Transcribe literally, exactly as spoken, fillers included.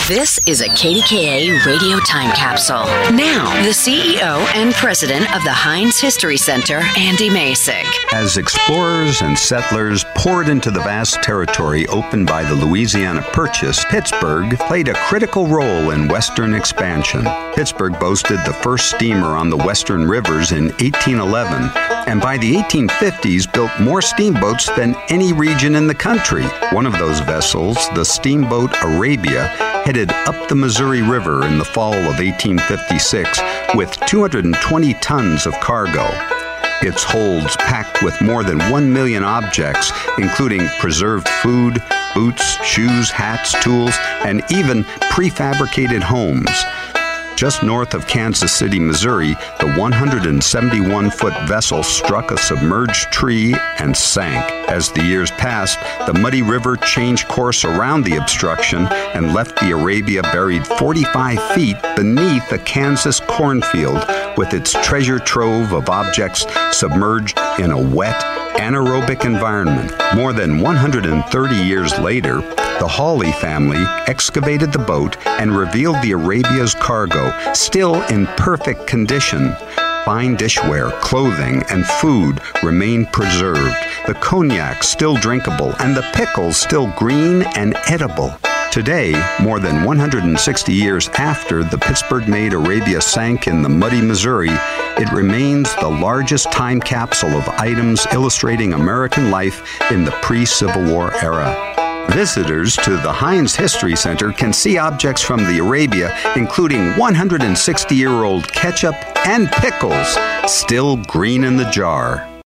This is a K D K A radio time capsule. Now, the C E O and president of the Heinz History Center, Andy Masek. As explorers and settlers poured into the vast territory opened by the Louisiana Purchase, Pittsburgh played a critical role in Western expansion. Pittsburgh boasted the first steamer on the Western rivers in eighteen eleven, and by the eighteen fifties built more steamboats than any region in the country. One of those vessels, the steamboat Arabia, headed up the Missouri River in the fall of eighteen fifty-six with two hundred twenty tons of cargo. Its holds packed with more than one million objects, including preserved food, boots, shoes, hats, tools, and even prefabricated homes. Just north of Kansas City, Missouri, the one hundred seventy-one foot vessel struck a submerged tree and sank. As the years passed, the muddy river changed course around the obstruction and left the Arabia buried forty-five feet beneath a Kansas cornfield with its treasure trove of objects submerged in a wet, anaerobic environment. More than one hundred thirty years later, the Hawley family excavated the boat and revealed the Arabia's cargo, still in perfect condition. Fine dishware, clothing, and food remained preserved, the cognac still drinkable, and the pickles still green and edible. Today, more than one hundred sixty years after the Pittsburgh-made Arabia sank in the muddy Missouri, it remains the largest time capsule of items illustrating American life in the pre-Civil War era. Visitors to the Heinz History Center can see objects from the Arabia, including one hundred sixty year old ketchup and pickles, still green in the jar.